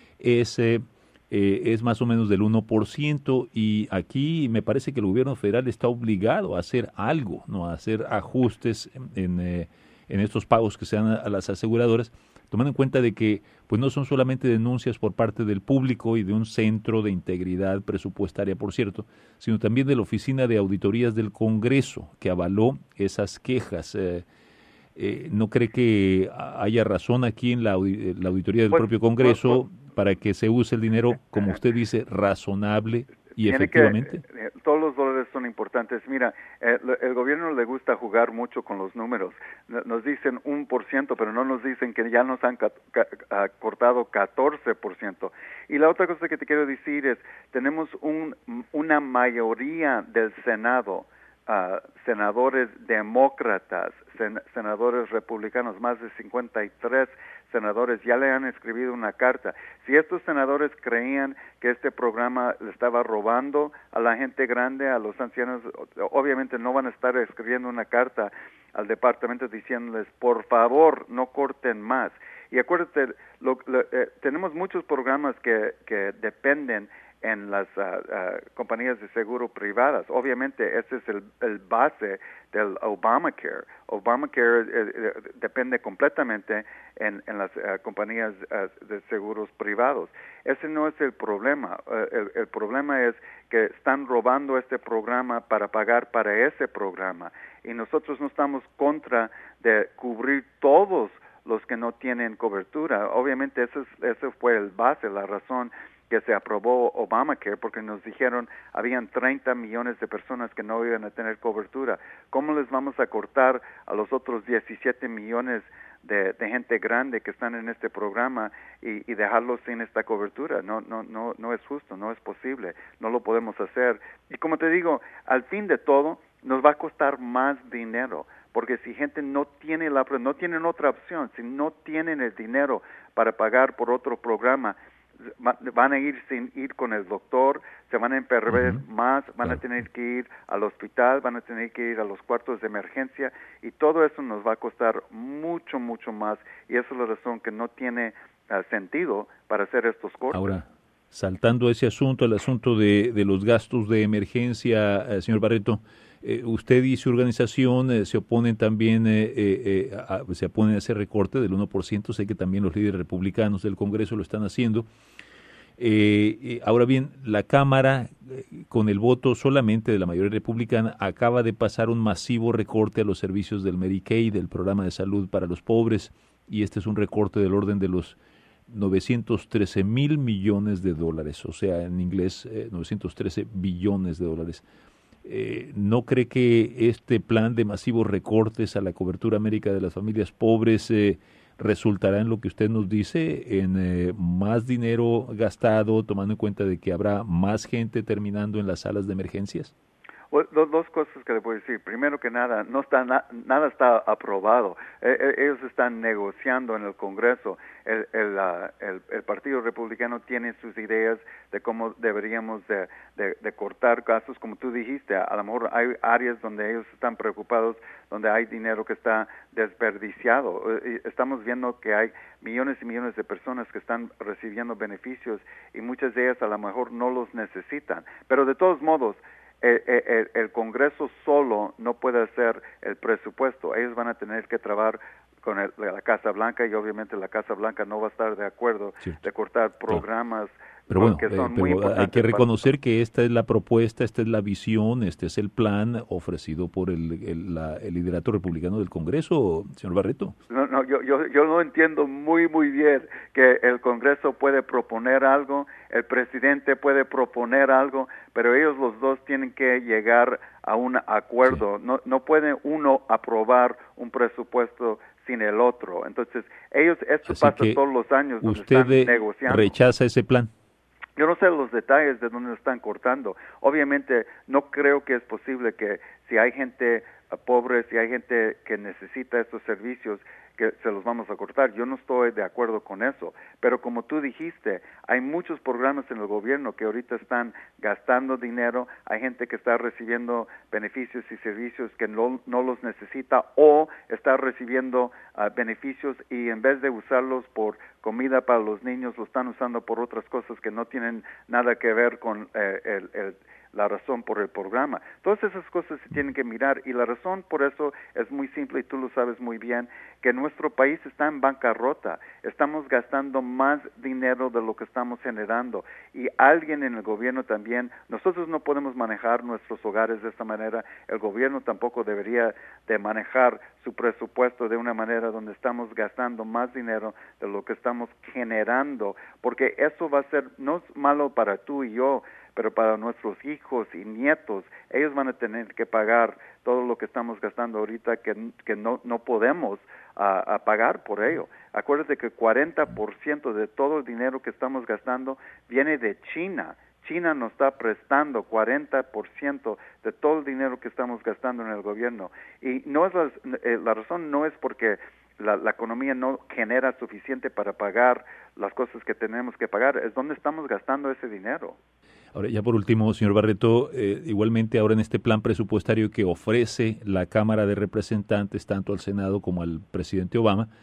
es más o menos del 1%, y aquí me parece que el gobierno federal está obligado a hacer algo, ¿no? A hacer ajustes en estos pagos que se dan a las aseguradoras, tomando en cuenta de que pues no son solamente denuncias por parte del público y de un centro de integridad presupuestaria, por cierto, sino también de la Oficina de Auditorías del Congreso, que avaló esas quejas. ¿No cree que haya razón aquí en la auditoría del propio Congreso para que se use el dinero, como usted dice, razonable y efectivamente? Todos los dólares son importantes. Mira, el gobierno le gusta jugar mucho con los números. Nos dicen 1%, pero no nos dicen que ya nos han cortado 14%. Y la otra cosa que te quiero decir es, tenemos una mayoría del Senado, senadores demócratas, senadores republicanos, más de 53 senadores ya le han escrito una carta. Si estos senadores creían que este programa le estaba robando a la gente grande, a los ancianos, obviamente no van a estar escribiendo una carta al departamento diciéndoles, por favor, no corten más. Y acuérdate, tenemos muchos programas que dependen en las compañías de seguro privadas. Obviamente, ese es el base del Obamacare. Obamacare depende completamente en las compañías de seguros privados. Ese no es el problema. El problema es que están robando este programa para pagar para ese programa. Y nosotros no estamos contra de cubrir todos los que no tienen cobertura. Obviamente, ese fue el base, la razón que se aprobó Obamacare, porque nos dijeron habían 30 millones de personas que no iban a tener cobertura. ¿Cómo les vamos a cortar a los otros 17 millones de gente grande que están en este programa y dejarlos sin esta cobertura? No es justo, no es posible, no lo podemos hacer. Y como te digo, al fin de todo, nos va a costar más dinero, porque si gente no tienen otra opción, si no tienen el dinero para pagar por otro programa, van a ir sin ir con el doctor, se van a enfermar más, van a tener que ir al hospital, van a tener que ir a los cuartos de emergencia, y todo eso nos va a costar mucho, mucho más, y esa es la razón que no tiene sentido para hacer estos cortes. Ahora, saltando ese asunto, el asunto de los gastos de emergencia, señor Barreto, usted y su organización se oponen también, se oponen a ese recorte del 1%, sé que también los líderes republicanos del Congreso lo están haciendo. Ahora bien, la Cámara, con el voto solamente de la mayoría republicana, acaba de pasar un masivo recorte a los servicios del Medicaid, del programa de salud para los pobres, y este es un recorte del orden de los 913 mil millones de dólares, o sea, en inglés 913 billones de dólares. ¿No cree que este plan de masivos recortes a la cobertura médica de las familias pobres resultará en lo que usted nos dice, en más dinero gastado, tomando en cuenta de que habrá más gente terminando en las salas de emergencias? Well, dos cosas que le puedo decir. Primero que nada, nada está aprobado. Ellos están negociando en el Congreso. El Partido Republicano tiene sus ideas de cómo deberíamos de cortar gastos, como tú dijiste. A lo mejor hay áreas donde ellos están preocupados, donde hay dinero que está desperdiciado. Estamos viendo que hay millones y millones de personas que están recibiendo beneficios, y muchas de ellas a lo mejor no los necesitan. Pero de todos modos, el Congreso solo no puede hacer el presupuesto. Ellos van a tener que trabajar con la Casa Blanca, y obviamente la Casa Blanca no va a estar de acuerdo de cortar programas. Pero bueno, que son muy hay que reconocer que esta es la propuesta, esta es la visión, este es el plan ofrecido por el liderato republicano del Congreso, señor Barreto. No, yo lo entiendo muy bien, que el Congreso puede proponer algo, el presidente puede proponer algo, pero ellos los dos tienen que llegar a un acuerdo. Sí. No puede uno aprobar un presupuesto sin el otro. Entonces, esto Así pasa todos los años donde usted están negociando. ¿Rechaza ese plan? Yo no sé los detalles de dónde están cortando. Obviamente, no creo que es posible que si hay gente pobre, si hay gente que necesita estos servicios, que se los vamos a cortar. Yo no estoy de acuerdo con eso. Pero como tú dijiste, hay muchos programas en el gobierno que ahorita están gastando dinero. Hay gente que está recibiendo beneficios y servicios que no los necesita, o está recibiendo beneficios y en vez de usarlos por comida para los niños, lo están usando por otras cosas que no tienen nada que ver con la razón por el programa. Todas esas cosas se tienen que mirar, y la razón por eso es muy simple, y tú lo sabes muy bien, que nuestro país está en bancarrota. Estamos gastando más dinero de lo que estamos generando, y alguien en el gobierno también, nosotros no podemos manejar nuestros hogares de esta manera. El gobierno tampoco debería de manejar su presupuesto de una manera donde estamos gastando más dinero de lo que estamos generando, porque eso va a ser, no es malo para tú y yo, pero para nuestros hijos y nietos. Ellos van a tener que pagar todo lo que estamos gastando ahorita, que no podemos pagar por ello. Acuérdate que 40% de todo el dinero que estamos gastando viene de China. China nos está prestando 40% de todo el dinero que estamos gastando en el gobierno. Y no es la razón no es porque la economía no genera suficiente para pagar las cosas que tenemos que pagar, es donde estamos gastando ese dinero. Ahora, ya por último, señor Barreto, igualmente ahora en este plan presupuestario que ofrece la Cámara de Representantes, tanto al Senado como al presidente Obama,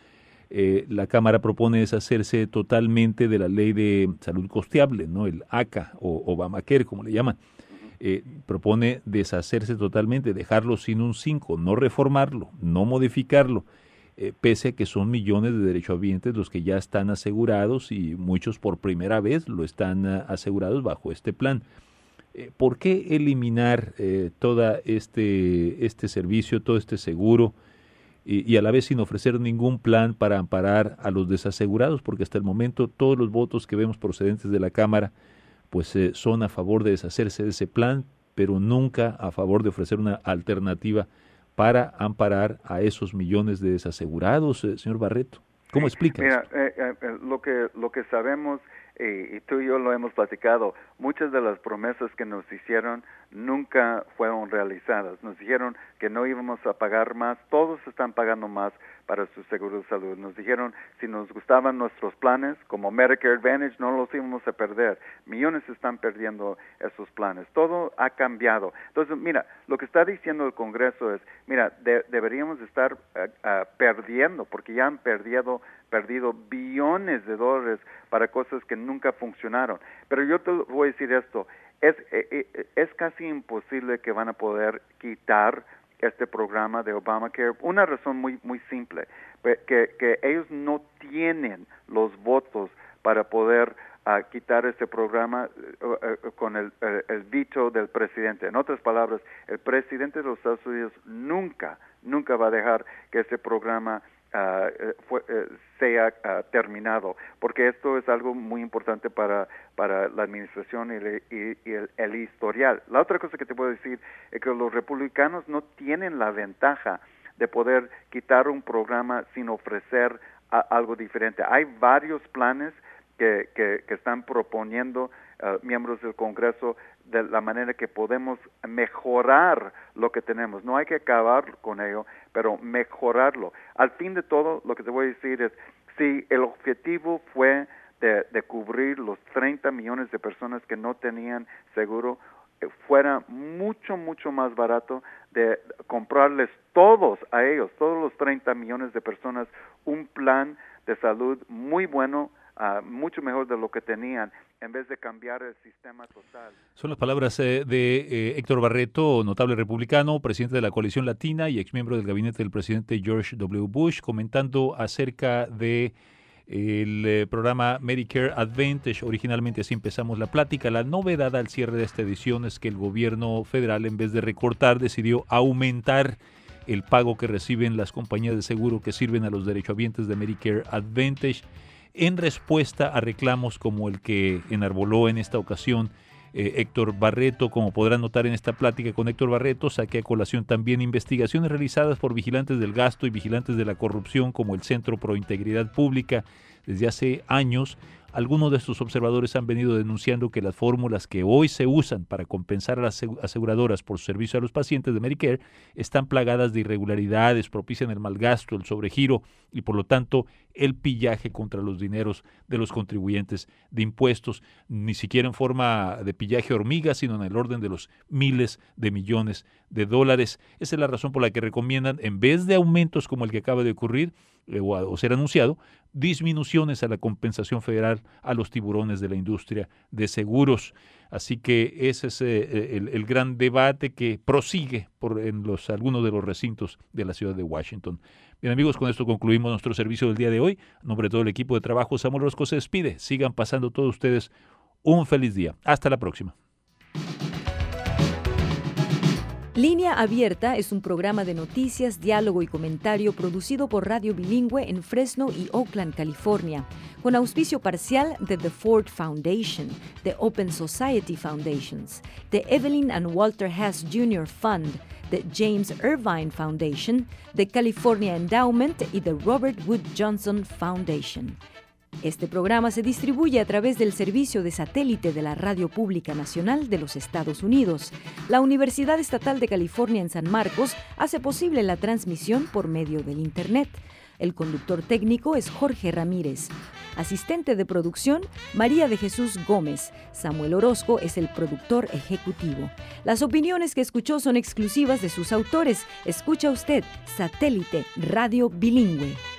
La Cámara propone deshacerse totalmente de la ley de salud costeable, ¿no? El ACA o Obamacare, como le llaman. Propone deshacerse totalmente, dejarlo sin un 5, no reformarlo, no modificarlo, pese a que son millones de derechohabientes los que ya están asegurados y muchos por primera vez lo están asegurados bajo este plan. ¿Por qué eliminar todo este servicio, todo este seguro y a la vez sin ofrecer ningún plan para amparar a los desasegurados? Porque hasta el momento todos los votos que vemos procedentes de la Cámara pues son a favor de deshacerse de ese plan, pero nunca a favor de ofrecer una alternativa para amparar a esos millones de desasegurados, señor Barreto. ¿Cómo explica? Mira, lo que sabemos, y tú y yo lo hemos platicado, muchas de las promesas que nos hicieron nunca fueron realizadas. Nos dijeron que no íbamos a pagar más, todos están pagando más para su seguro de salud. Nos dijeron si nos gustaban nuestros planes, como Medicare Advantage, no los íbamos a perder. Millones están perdiendo esos planes. Todo ha cambiado. Entonces, mira, lo que está diciendo el Congreso es, mira, deberíamos estar perdiendo, porque ya han perdido billones de dólares para cosas que nunca funcionaron. Pero yo te voy a decir esto, es casi imposible que van a poder quitar este programa de Obamacare. Una razón muy simple, que ellos no tienen los votos para poder quitar este programa con el veto del presidente. En otras palabras, el presidente de los Estados Unidos nunca va a dejar que este programa sea terminado, porque esto es algo muy importante para la administración y el historial. La otra cosa que te puedo decir es que los republicanos no tienen la ventaja de poder quitar un programa sin ofrecer algo diferente. Hay varios planes que están proponiendo miembros del Congreso de la manera que podemos mejorar lo que tenemos. No hay que acabar con ello, pero mejorarlo. Al fin de todo, lo que te voy a decir es, si el objetivo fue de cubrir los 30 millones de personas que no tenían seguro, fuera mucho más barato de comprarles todos a ellos, todos los 30 millones de personas, un plan de salud muy bueno, mucho mejor de lo que tenían, en vez de cambiar el sistema total. Son las palabras de Héctor Barreto, notable republicano, presidente de la Coalición Latina y exmiembro del gabinete del presidente George W. Bush, comentando acerca de el programa Medicare Advantage. Originalmente así empezamos la plática. La novedad al cierre de esta edición es que el gobierno federal, en vez de recortar, decidió aumentar el pago que reciben las compañías de seguro que sirven a los derechohabientes de Medicare Advantage, en respuesta a reclamos como el que enarboló en esta ocasión Héctor Barreto. Como podrán notar en esta plática con Héctor Barreto, saqué a colación también investigaciones realizadas por vigilantes del gasto y vigilantes de la corrupción, como el Centro Pro Integridad Pública. Desde hace años, algunos de estos observadores han venido denunciando que las fórmulas que hoy se usan para compensar a las aseguradoras por su servicio a los pacientes de Medicare están plagadas de irregularidades, propician el malgasto, el sobregiro y por lo tanto el pillaje contra los dineros de los contribuyentes de impuestos, ni siquiera en forma de pillaje hormiga, sino en el orden de los miles de millones de dólares. Esa es la razón por la que recomiendan, en vez de aumentos como el que acaba de ocurrir o ser anunciado, disminuciones a la compensación federal a los tiburones de la industria de seguros. Así que ese es el gran debate que prosigue en algunos de los recintos de la ciudad de Washington. Bien, amigos, con esto concluimos nuestro servicio del día de hoy. En nombre de todo el equipo de trabajo, Samuel Orozco se despide. Sigan pasando todos ustedes un feliz día. Hasta la próxima. Línea Abierta es un programa de noticias, diálogo y comentario producido por Radio Bilingüe en Fresno y Oakland, California, con auspicio parcial de The Ford Foundation, The Open Society Foundations, The Evelyn and Walter Hess Jr. Fund, The James Irvine Foundation, The California Endowment y The Robert Wood Johnson Foundation. Este programa se distribuye a través del servicio de satélite de la Radio Pública Nacional de los Estados Unidos. La Universidad Estatal de California en San Marcos hace posible la transmisión por medio del Internet. El conductor técnico es Jorge Ramírez. Asistente de producción, María de Jesús Gómez. Samuel Orozco es el productor ejecutivo. Las opiniones que escuchó son exclusivas de sus autores. Escucha usted Satélite Radio Bilingüe.